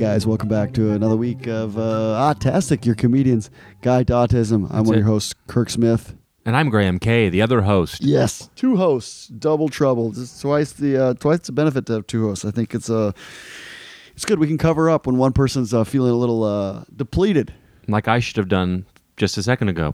guys, welcome back to another week of Autastic, your comedian's guide to autism. I'm one of your hosts, Kirk Smith. And I'm Graham Kay, the other host. Yes, two hosts, double trouble. Just twice the benefit to have two hosts. I think it's good. We can cover up when one person's feeling a little depleted. Like I should have done just a second ago.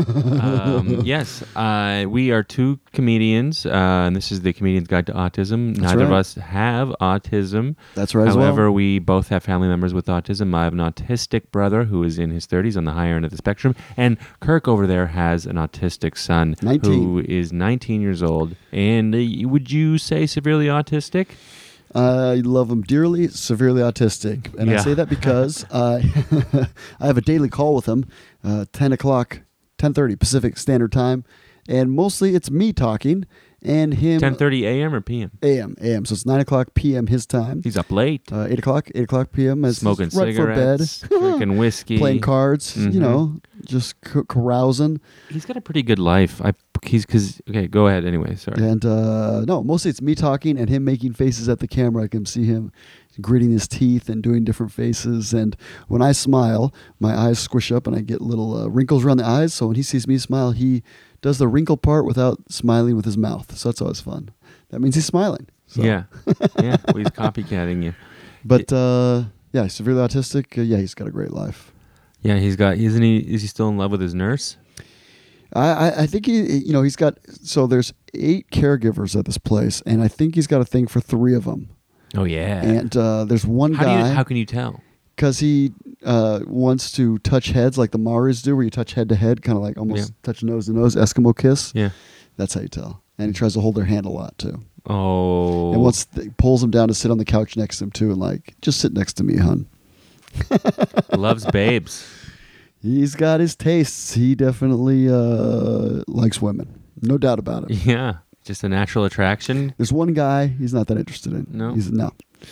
Yes, we are two comedians, and this is the Comedian's Guide to Autism. That's Neither of right. us have autism. That's right. However, as well. we both have family members with autism. I have an autistic brother who is in his 30s on the higher end of the spectrum, and Kirk over there has an autistic son 19. who is 19 years old. And would you say severely autistic? I love him dearly, severely autistic. And I Yeah. say that because I have a daily call with him, 10 o'clock, 10:30 Pacific Standard Time. And mostly it's me talking and him. 10:30 a.m. or p.m.? A.M. So it's 9 o'clock p.m. his time. He's up late. 8 o'clock p.m. as Smoking he's right for bed. cigarettes, drinking whiskey, Playing cards, Mhm. just carousing. He's got a pretty good life. Okay, go ahead anyway. Sorry. And no, mostly it's me talking and him making faces at the camera. I can see him gritting his teeth and doing different faces. And when I smile, my eyes squish up and I get little wrinkles around the eyes. So when he sees me smile, he does the wrinkle part without smiling with his mouth. So that's always fun. That means he's smiling. So. Yeah. Yeah. Well, he's copycatting you. But yeah, severely autistic. Yeah, he's got a great life. Yeah, is he still in love with his nurse? I think he's got, so there's 8 caregivers at this place, and I think he's got a thing for 3 of them. Oh yeah. And there's one guy. How can you tell? Because he wants to touch heads like the Maoris do, where you touch head to head, kind of like almost touch nose to nose, Eskimo kiss. Yeah. That's how you tell. And he tries to hold their hand a lot too. Oh. And once he pulls them down to sit on the couch next to him too, and like, just sit next to me, hon. Loves babes. He's got his tastes. He definitely likes women, no doubt about it. Yeah. Just a natural attraction. There's one guy he's not that interested in. No? No.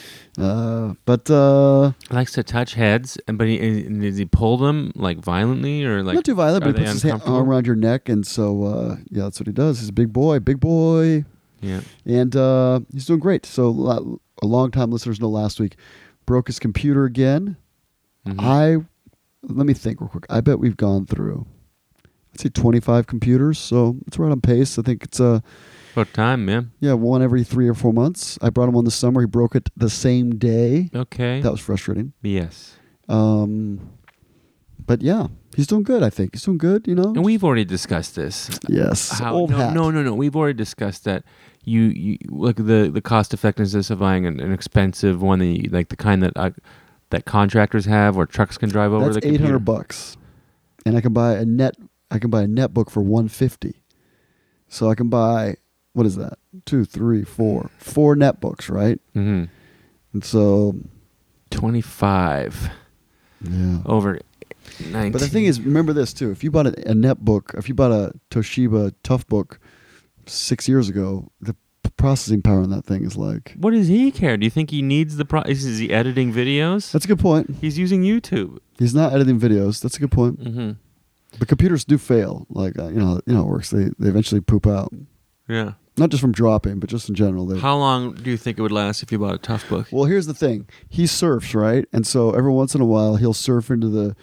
But Likes to touch heads, but does he pull them like violently or like? not too violent, are but he they puts his arm around your neck, and so yeah, that's what he does. He's a big boy, Yeah. and he's doing great. So a long time listeners know last week broke his computer again. Mhm. Let me think real quick. I bet we've gone through, I'd say 25 computers, so it's right on pace. I think it's About time, man. one every 3 or 4 months. I brought him on this summer. He broke it the same day. Okay. That was frustrating. Yes. But yeah, he's doing good. I think he's doing good. And we've already discussed this. Yes, old hat. No. We've already discussed that. You look at the cost effectiveness of buying an expensive one, like the kind that contractors have, or trucks can drive over. That's the computer. $800, and I can buy a netbook for $150. So I can buy, what is that? 2, 3, 4 netbooks, right? Mm-hmm. And so 25 yeah. over 19. But the thing is, remember this too. If you bought a netbook, if you bought a Toshiba Toughbook 6 years ago, the processing power on that thing is like. What does he care? Do you think he needs the is he editing videos? That's a good point. He's using YouTube. He's not editing videos. That's a good point. Mm-hmm. But computers do fail. Like you know how it works. They eventually poop out. Yeah. Not just from dropping, but just in general. How long do you think it would last if you bought a Toughbook? Well, here's the thing. He surfs, right? And so every once in a while, he'll surf into the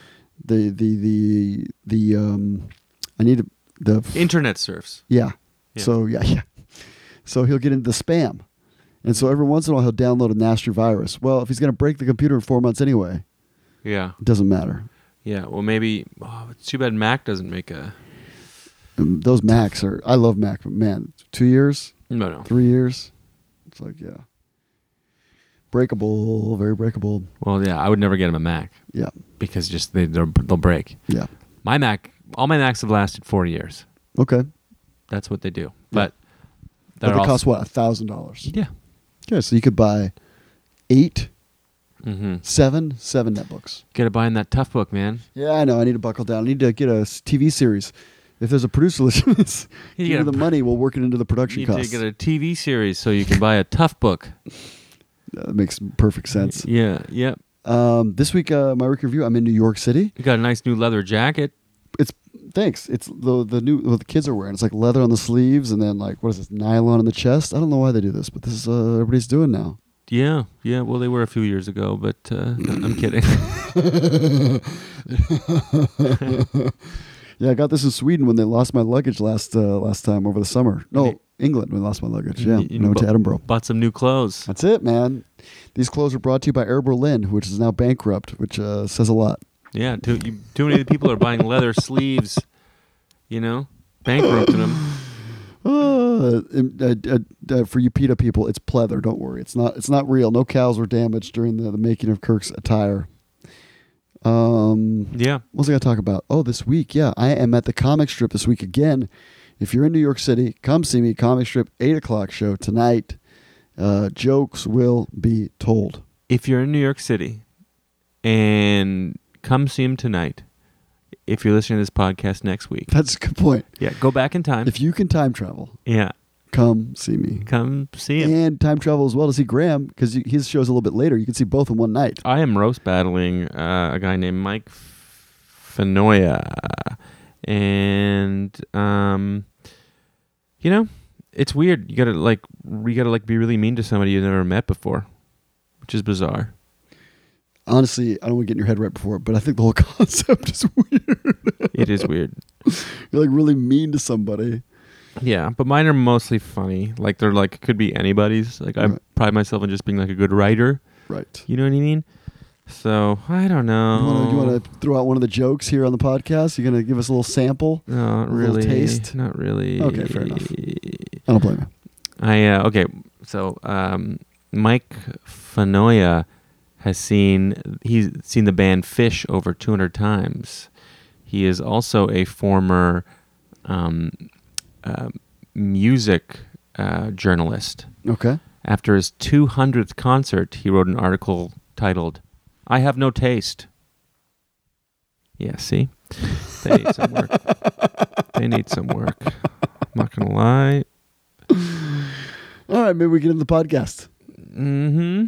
Internet surfs. Yeah. Yeah. So yeah. So he'll get into the spam, and so every once in a while he'll download a nasty virus. Well, if he's going to break the computer in 4 months anyway, Yeah. it doesn't matter. Yeah. Well, maybe. It's too bad Mac doesn't make a. And those Macs are. I love Mac, but man, 2 years, No. 3 years, it's like breakable, very breakable. Well, yeah. I would never get him a Mac Yeah. because just they'll break. Yeah. All my Macs have lasted 4 years. Okay. That's what they do. Yeah. But But they cost what, $1,000? Yeah. Okay, so you could buy 8, Mm-hmm. 7 netbooks. Get to buying that Toughbook, man. Yeah, I know. I need to buckle down. I need to get a TV series. If there's a producer listening, give me the money. We'll work it into the production You costs. need to get a TV series so you can buy a Toughbook. That makes perfect sense. Yeah. Yep. This week, my week review. I'm in New York City. You got a nice new leather jacket. Thanks. It's the new what the kids are wearing. It's like leather on the sleeves and then like what is this, nylon on the chest. I don't know why they do this, but this is everybody's doing now. Yeah. Well, they were a few years ago, but I'm kidding. Yeah, I got this in Sweden when they lost my luggage last time over the summer. No, England when they lost my luggage. Yeah, when I went to Edinburgh. Bought some new clothes. That's it, man. These clothes are brought to you by Air Berlin, which is now bankrupt, which says a lot. Yeah, too many people are buying leather sleeves. Bankrupting them. For you PETA people, it's pleather. Don't worry, it's not real. No cows were damaged during the making of Kirk's attire. Yeah. What was I going to talk about? Oh, this week, yeah, I am at the comic strip this week again. If you're in New York City, come see me. Comic strip 8:00 show tonight. Jokes will be told. If you're in New York City, and come see him tonight. If you're listening to this podcast next week, That's a good point. yeah, go back in time. If you can time travel, Yeah, come see me. come see him. And time travel as well to see Graham, because his show's a little bit later. You can see both in one night. I am roast battling a guy named Mike Fanoia, and it's weird. You gotta be really mean to somebody you've never met before, which is bizarre. Honestly, I don't want to get in your head right before it, but I think the whole concept is weird. It is weird. You're like really mean to somebody. Yeah, but mine are mostly funny. Like they're like could be anybody's. Like I pride myself on just being like a good writer. Right. You know what I mean? So I don't know. You want to throw out one of the jokes here on the podcast? You gonna give us a little sample? No, a really. little taste? Not really. Okay, fair enough. I don't blame you. Okay. So Mike Fanoia he's seen the band Fish over 200 times. He is also a former music journalist. Okay. After his 200th concert, he wrote an article titled, "I Have No Taste." Yeah, see? They need some work. I'm not going to lie. All right, maybe we get into the podcast. Mm-hmm.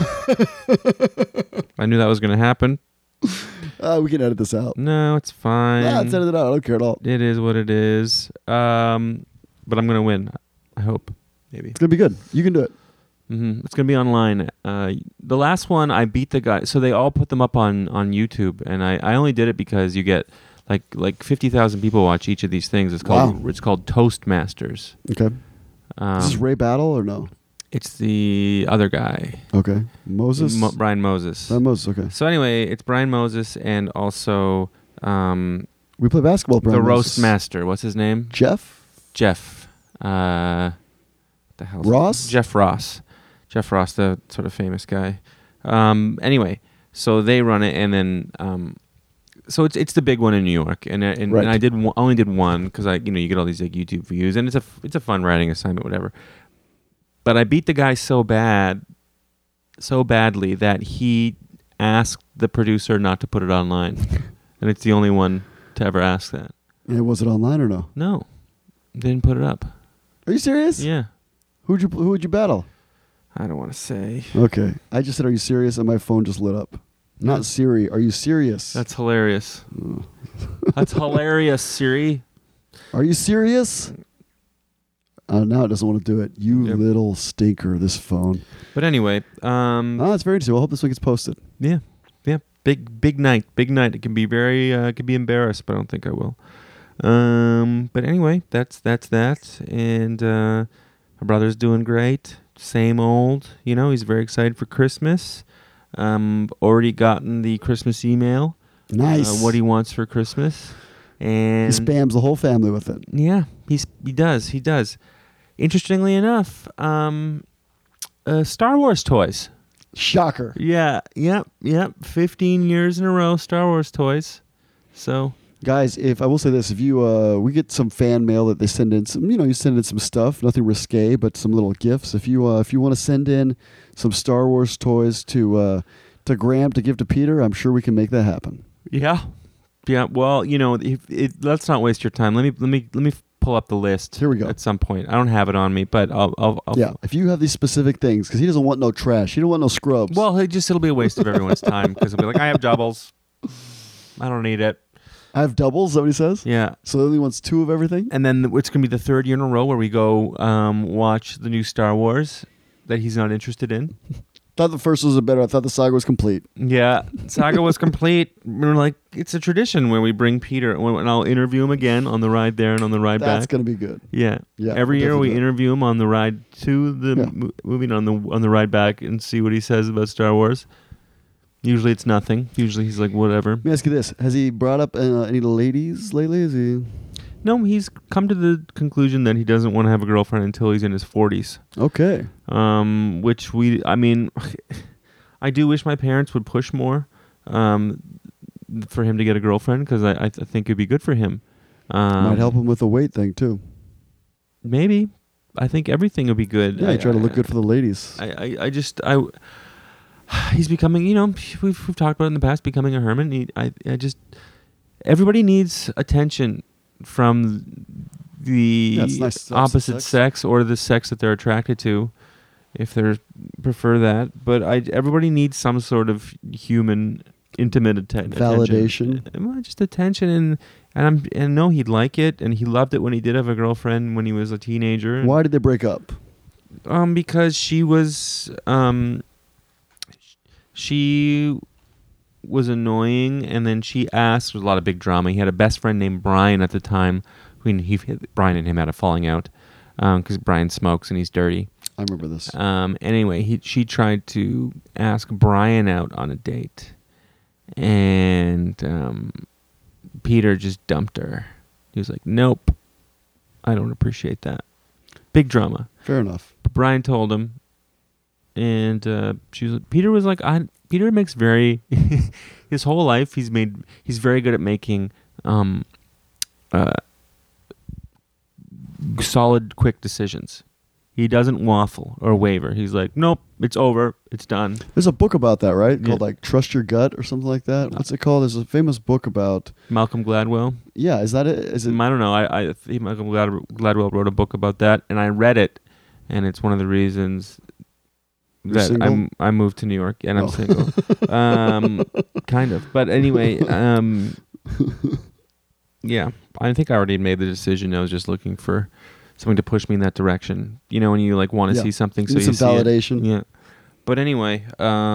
I knew that was going to happen. We can edit this out. No, it's fine. Let's edit it out. I don't care at all. It is what it is. But I'm going to win. I hope. Maybe. It's going to be good. You can do it. Mm-hmm. It's going to be online. The last one, I beat the guy. So they all put them up on YouTube. And I only did it because you get like 50,000 people watch each of these things. It's called Toastmasters. Okay. Is this Ray Battle or no? It's the other guy. Okay. Moses? Brian Moses. Brian Moses, okay. So anyway, it's Brian Moses and also we play basketball, Brian the Moses. roast master. What's his name? Jeff? What the hell? Ross? Jeff Ross. Jeff Ross, the sort of famous guy. Anyway, so they run it, and then so it's the big one in New York, and Right. and I only did one because you get all these like YouTube views, and it's a fun writing assignment, whatever. But I beat the guy so badly that he asked the producer not to put it online, and it's the only one to ever ask that. And was it online or no? No, they didn't put it up. Are you serious? Yeah, Who would you battle? I don't want to say. Okay. I just said, are you serious? And my phone just lit up. Not Siri. Are you serious? That's hilarious. That's hilarious, Siri. Are you serious? Now it doesn't want to do it. You Yep. little stinker, this phone. But anyway, That's very interesting. Well, I hope this one gets posted. yeah. Big night. It can be could be embarrassed, but I don't think I will. But anyway, that's that. And my brother's doing great. Same old. He's very excited for Christmas. Already gotten the Christmas email. Nice. What he wants for Christmas. And He spams the whole family with it. yeah, he does. Interestingly enough, Star Wars toys. Shocker. Yeah, yep. 15 years in a row, Star Wars toys. So, Guys, if I will say this, if you we get some fan mail that they send in some, you send in some stuff, nothing risque, but some little gifts. If you want to send in some Star Wars toys to Graham to give to Peter, I'm sure we can make that happen. yeah. Well, let's not waste your time. Let me pull up the list. Here we go. At some point. I don't have it on me, but I'll Yeah, if you have these specific things, because he doesn't want no trash, he don't want no scrubs. Well, it'll be a waste of everyone's time because he'll be like, I have doubles. I don't need it. I have doubles. Is that what he says? Yeah. So he only wants 2 of everything. And then it's going to be the 3rd year in a row where we go watch the new Star Wars that he's not interested in. Thought the first was better. I thought the saga was complete. Yeah, saga was complete. We're like, it's a tradition where we bring Peter, and I'll interview him again on the ride there and on the ride back. That's gonna be good. Yeah. Yeah, Every year we'll we definitely do interview him on the ride to the Yeah. movie, and on the ride back, and see what he says about Star Wars. Usually it's nothing. Usually he's like, whatever. Let me ask you this: has he brought up any ladies lately? Is he No, he's come to the conclusion that he doesn't want to have a girlfriend until he's in his 40s. okay? Which I mean, I do wish my parents would push more for him to get a girlfriend, because I think it'd be good for him. Might help him with the weight thing too. Maybe. I think everything would be good. Yeah, try to look good for the ladies. He's becoming, we've talked about it in the past, becoming a hermit. Everybody needs attention from the Yeah, it's nice opposite sex or the sex that they're attracted to, if they prefer that. But everybody needs some sort of human, intimate Validation. attention. Well, just attention, and I know he'd like it, and he loved it when he did have a girlfriend when he was a teenager. Why did they break up? Because she was annoying, and then she asked. There was a lot of big drama. He had a best friend named Brian at the time. Brian and him had a falling out because Brian smokes and he's dirty. I remember this. Anyway, she tried to ask Brian out on a date, and Peter just dumped her. He was like, "Nope, I don't appreciate that." Big drama. Fair enough. But Brian told him, and Peter was like, Peter makes very his whole life he's very good at making solid, quick decisions. He doesn't waffle or waver. He's like, nope, it's over, it's done. There's a book about that, right? Yeah. Called like Trust Your Gut or something like that. What's it called? There's a famous book about. Malcolm Gladwell. Yeah, is that it? Is it? I don't know. I think Malcolm Gladwell wrote a book about that, and I read it, and it's one of the reasons You're that single? I moved to New York, and I'm Oh. single. Kind of. But anyway, yeah, I think I already made the decision. I was just looking for something to push me in that direction. You know, when you like want to Yeah. see something, so Need you some see it. validation. Yeah. But anyway,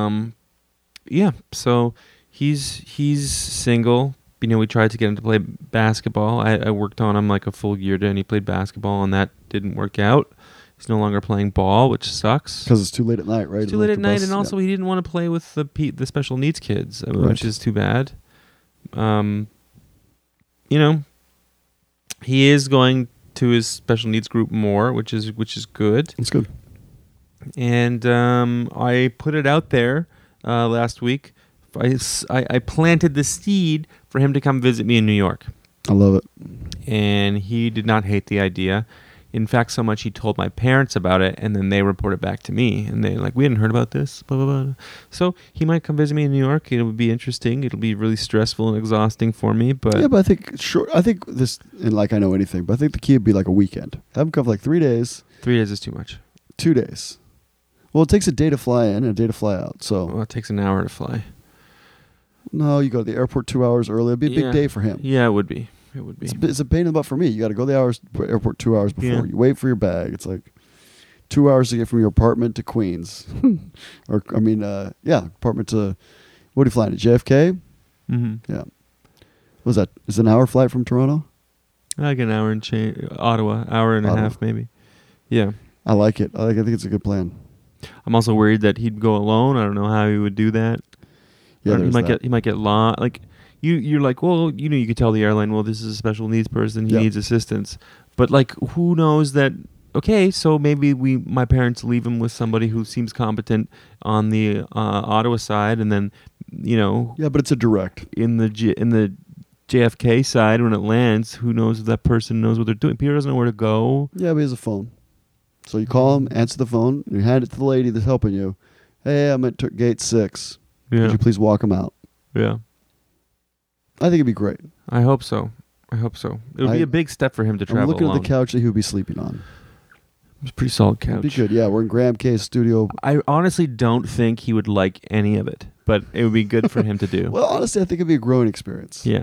yeah. So he's single. You know, we tried to get him to play basketball. I worked on him like a full year, and he played basketball, and that didn't work out. He's no longer playing ball, which sucks. Because it's too late at night, right? It's too late at night, Bus, and also he didn't want to play with the special needs kids, which is too bad. You know, he is going to his special needs group more, which is good. It's good. And I put it out there last week. I planted the seed for him to come visit me in New York, I love it. and he did not hate the idea. In fact, so much he told my parents about it, and then they reported back to me, and they're like, "We hadn't heard about this." Blah blah blah. So he might come visit me in New York. It would be interesting. It'll be really stressful and exhausting for me, but Yeah, but I think this, and like I know anything, but I think the key would be like a weekend. Have him come for like 3 days, 3 days is too much. 2 days. Well, it takes a day to fly in and a day to fly out. So Well, it takes an hour to fly. no, you go to the airport 2 hours early. It'd be a big Yeah. day for him. Yeah, it would be. It would be. It's a pain in the butt for me. You got to go to the airport 2 hours before. Yeah. You wait for your bag. It's like 2 hours to get from your apartment to Queens, or apartment to. What are you flying to JFK? Mm-hmm. Yeah. What was that? Is it an hour flight from Toronto? Like an hour and change. Ottawa, hour and a Ottawa. half maybe. Yeah. I like it. I think it's a good plan. I'm also worried that he'd go alone. I don't know how he would do that. Yeah, Or he there's might that. get lost. Like you're like, well, you could tell the airline, well, this is a special needs person. He Yeah. needs assistance. But like, who knows that? Okay, so maybe my parents leave him with somebody who seems competent on the Ottawa side, and then Yeah, but it's a direct. in the JFK side when it lands, who knows if that person knows what they're doing? Peter doesn't know where to go. Yeah, but he has a phone. So you call him, answer the phone, and you hand it to the lady that's helping you. Hey, I'm at gate 6. Yeah, Could you please walk him out? yeah. I think it'd be great. I hope so. It would be a big step for him to I'm travel looking alone. at the couch that he would be sleeping on. It's a pretty solid couch. It'd be good. Yeah, we're in Graham K's studio. I honestly don't think he would like any of it, but it would be good for him to do. Well, honestly, I think it'd be a growing experience. Yeah.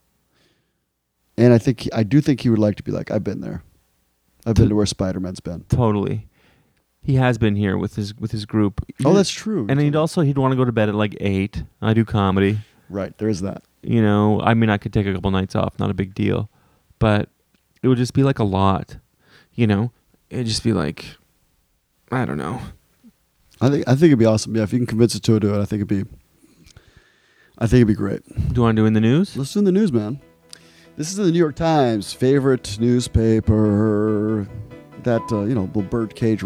And I do think he would like to be like, I've been there. I've been to where Spider-Man's been. Totally. He has been here with his group. Oh, that's true. And he'd want to go to bed at like 8. I do comedy. Right, there is that. You know, I mean, I could take a couple nights off, not a big deal, but it would just be like a lot. You know, it'd just be like, I don't know. I think it'd be awesome. Yeah, if you can convince it to do it, I think it'd be great. Do you want to do in the news? Let's do in the news, man. This is the New York Times' favorite newspaper. That the birdcage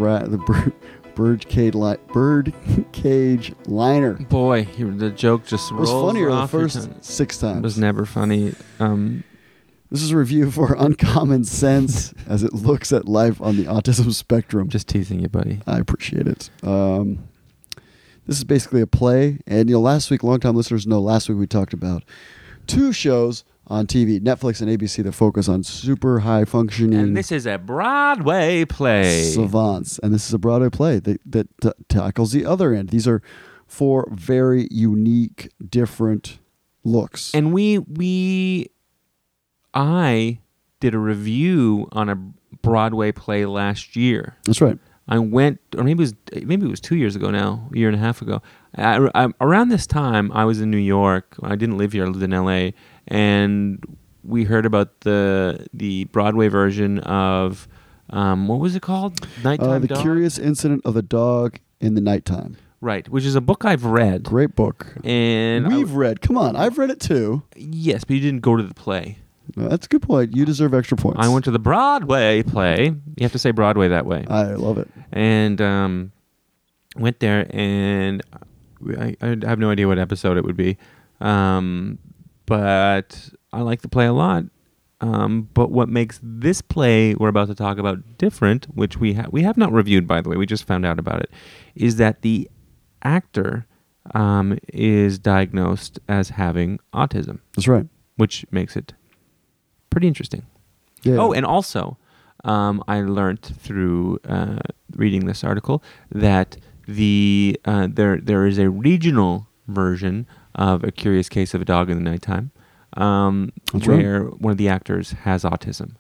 liner. Boy, the joke just It was rolls funnier the off your first tongue. 6 times. It was never funny. This is a review for Uncommon Sense as it looks at life on the autism spectrum. Just teasing you, buddy. I appreciate it. This is basically a play. And, last week, longtime listeners know, last week we talked about 2 shows on TV, Netflix and ABC, that focus on super high-functioning And this is a Broadway play. savants. And this is a Broadway play that tackles the other end. These are 4 very unique, different looks. And I did a review on a Broadway play last year. That's right. I went, or maybe it was 2 years ago now, a year and a half ago. Around this time, I was in New York. I didn't live here; I lived in LA, and we heard about the Broadway version of what was it called? Nighttime The Dog? Curious Incident of the Dog in the Nighttime. Right, which is a book I've read. Great book. And We've read. Come on, I've read it too. Yes, but you didn't go to the play. That's a good point. You deserve extra points. I went to the Broadway play. You have to say Broadway that way. I love it. And went there, and I have no idea what episode it would be, but I like the play a lot. But what makes this play we're about to talk about different, which we have not reviewed, by the way, we just found out about it, is that the actor is diagnosed as having autism, That's right. which makes it pretty interesting. Yeah. Oh, and also, I learned through reading this article that there is a regional version of A Curious Case of a Dog in the Nighttime, where one of the actors has autism.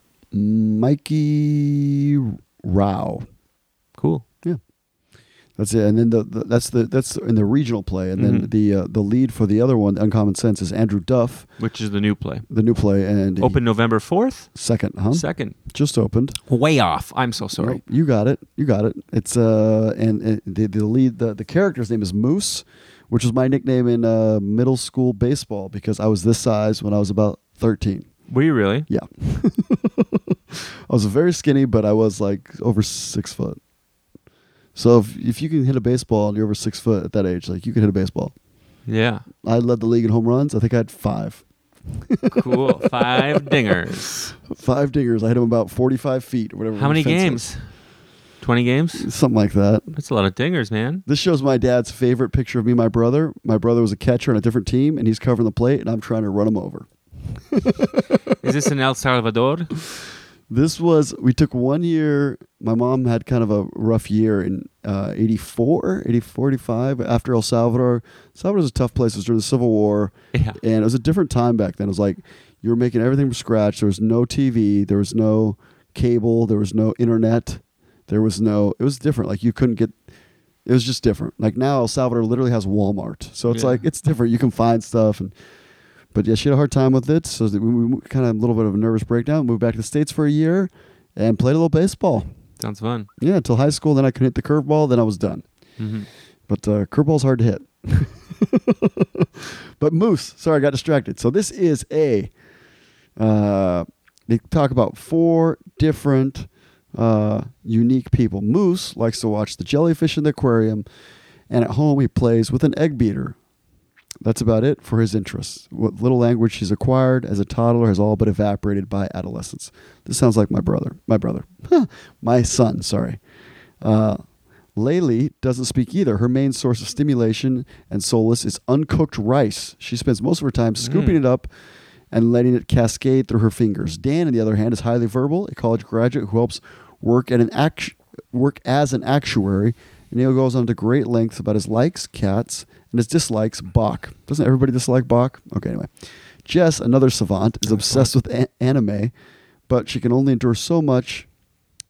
Mikey Rao. Cool. Yeah. That's it. And then that's in the regional play, and then the lead for the other one, Uncommon Sense, is Andrew Duff, Which is the new play. the new play, and Open November 4th? second, huh? Second. Just opened. Way off. I'm so sorry. No, you got it. It's and the lead, the character's name is Moose, which was my nickname in middle school baseball because I was this size when I was about 13. Were you really? Yeah. I was very skinny, but I was like over 6 foot. So if you can hit a baseball and you're over 6 foot at that age, like you can hit a baseball. Yeah. I led the league in home runs. I think I had 5. Cool. 5 dingers. 5 dingers. I hit them about 45 feet or whatever. How many the fence games? 20 games? was. Something like that. That's a lot of dingers, man. This shows my dad's favorite picture of me and my brother. My brother was a catcher on a different team, and he's covering the plate, and I'm trying to run him over. Is this in El Salvador? We took 1 year. My mom had kind of a rough year in 84, 85 after El Salvador. El Salvador was a tough place. It was during the Civil War. Yeah. And it was a different time back then. It was like you were making everything from scratch. There was no TV. There was no cable. There was no internet. It was different. Like you couldn't get, it was just different. Like now El Salvador literally has Walmart. So it's like, it's different. You can find stuff. But yeah, she had a hard time with it. So we kind of had a little bit of a nervous breakdown. Moved back to the States for a year and played a little baseball. Sounds fun. Yeah, until high school. Then I could hit the curveball. Then I was done. Mm-hmm. But curveball's hard to hit. But Moose, sorry, I got distracted. So this is they talk about 4 different unique people. Moose likes to watch the jellyfish in the aquarium, and at home he plays with an egg beater. That's about it for his interests. What little language he's acquired as a toddler has all but evaporated by adolescence. This sounds like my son, sorry. Laylee doesn't speak either. Her main source of stimulation and solace is uncooked rice. She spends most of her time scooping it up and letting it cascade through her fingers. Dan, on the other hand, is highly verbal, a college graduate who helps work as an actuary. And Neil goes on to great lengths about his likes, cats, and his dislikes, Bach. Doesn't everybody dislike Bach? Okay, anyway. Jess, another savant, is obsessed with anime, but she can only endure so much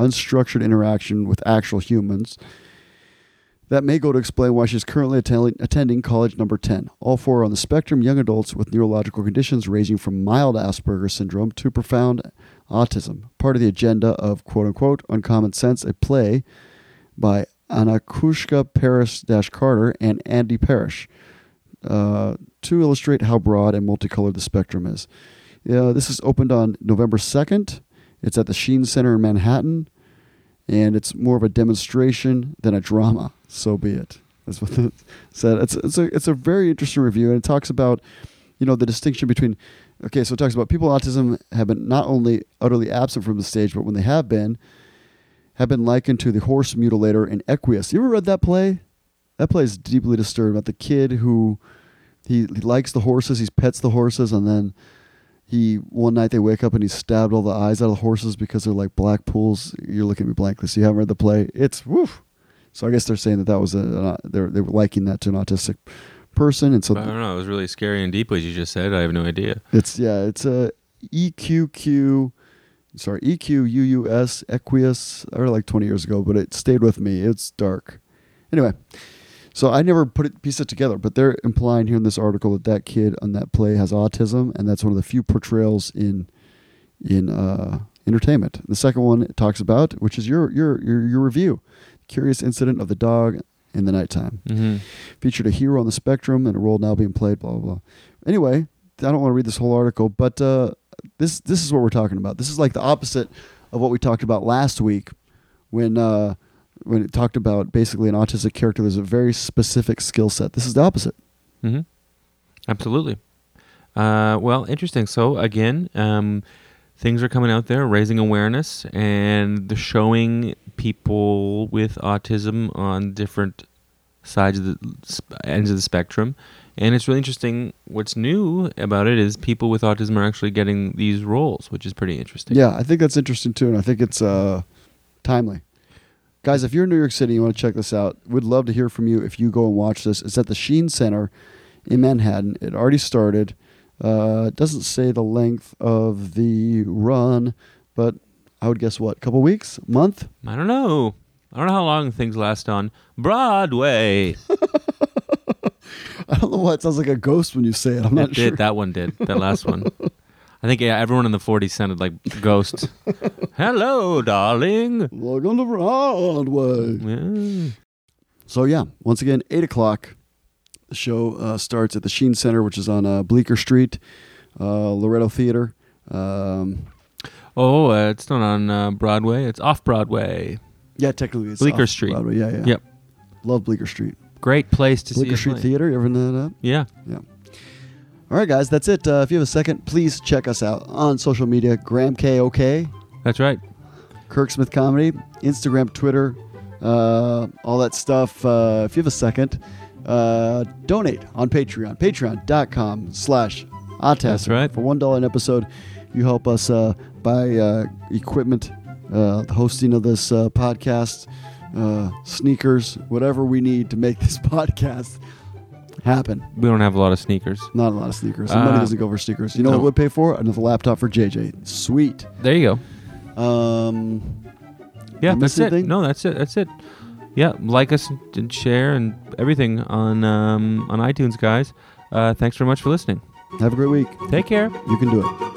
unstructured interaction with actual humans. That may go to explain why she's currently attending college number 10. All 4 are on the spectrum, young adults with neurological conditions ranging from mild Asperger's syndrome to profound autism. Part of the agenda of quote-unquote Uncommon Sense, a play by Anakushka Parrish-Carter and Andy Parrish to illustrate how broad and multicolored the spectrum is. This is opened on November 2nd. It's at the Sheen Center in Manhattan. And it's more of a demonstration than a drama. So be it. That's what it said. It's a very interesting review, and it talks about, the distinction between. Okay, so it talks about people with autism have been not only utterly absent from the stage, but when they have been likened to the horse mutilator in Equius. You ever read that play? That play is deeply disturbing about the kid who he likes the horses, he pets the horses, and then one night they wake up and he stabbed all the eyes out of the horses because they're like black pools. You're looking at me blankly, so you haven't read the play. It's woof. So I guess they're saying that was they were liking that to an autistic person, and so I don't know. It was really scary and deep what you just said. I have no idea. It's a EQUUS Equius. I read it like 20 years ago, but it stayed with me. It's dark. Anyway. So I never pieced it together, but they're implying here in this article that kid on that play has autism, and that's one of the few portrayals in entertainment. The second one it talks about, which is your review, Curious Incident of the Dog in the Nighttime. Mm-hmm. Featured a hero on the spectrum and a role now being played, blah, blah, blah. Anyway, I don't want to read this whole article, but this is what we're talking about. This is like the opposite of what we talked about last week when it talked about basically an autistic character. There's a very specific skill set. This is the opposite. Mm-hmm. Absolutely. Well, interesting. So again, things are coming out there, raising awareness, and they're showing people with autism on different sides of the ends of the spectrum. And it's really interesting. What's new about it is people with autism are actually getting these roles, which is pretty interesting. Yeah, I think that's interesting too, and I think it's timely. Guys, if you're in New York City and you want to check this out, we'd love to hear from you if you go and watch this. It's at the Sheen Center in Manhattan. It already started. It doesn't say the length of the run, but I would guess what, a couple weeks? Month? I don't know how long things last on Broadway. I don't know why it sounds like a ghost when you say it. I'm not sure. That one did. That last one. I think everyone in the 40s sounded like ghosts. Hello, darling. Welcome to Broadway. Yeah. So yeah, once again, 8 o'clock. The show starts at the Sheen Center, which is on Bleecker Street, Loretto Theater. It's not on Broadway. It's off Broadway. Yeah, technically it's Bleecker off Street. Broadway. Yeah. Yep. Love Bleecker Street. Great place to see Bleecker Street Theater. You ever know that? Yeah. All right, guys, that's it. If you have a second, please check us out on social media. Graham KOK. That's right. Kirk Smith Comedy. Instagram, Twitter, all that stuff. If you have a second, donate on Patreon. Patreon.com/Autasm. That's right. For $1 an episode, you help us buy equipment, the hosting of this podcast, sneakers, whatever we need to make this podcast happen. We don't have a lot of sneakers. Not a lot of sneakers. The money doesn't go for sneakers. You know what would pay for? Another laptop for JJ. Sweet. There you go. Yeah, that's it. No, that's it. That's it. Yeah, like us and share and everything on iTunes, guys. Thanks very much for listening. Have a great week. Take care. You can do it.